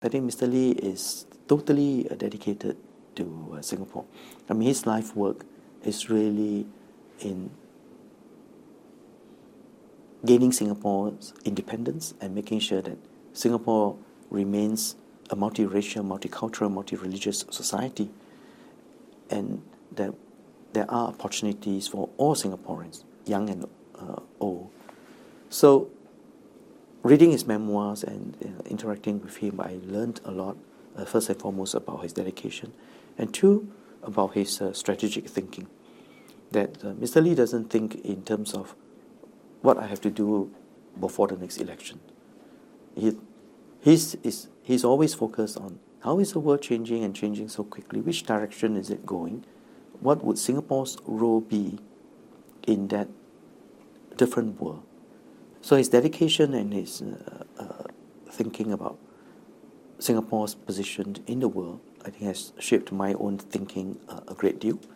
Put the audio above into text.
I think Mr. Lee is totally dedicated to Singapore. I mean, his life work is really in gaining Singapore's independence and making sure that Singapore remains a multiracial, multicultural, multi-religious society, and that there are opportunities for all Singaporeans, young and old. So, reading his memoirs and interacting with him, I learned a lot, first and foremost about his dedication, and two, about his strategic thinking. That Mr. Lee doesn't think in terms of what I have to do before the next election. He's always focused on how is the world changing and changing so quickly, which direction is it going, what would Singapore's role be in that different world. So his dedication and his thinking about Singapore's position in the world, I think, has shaped my own thinking a great deal.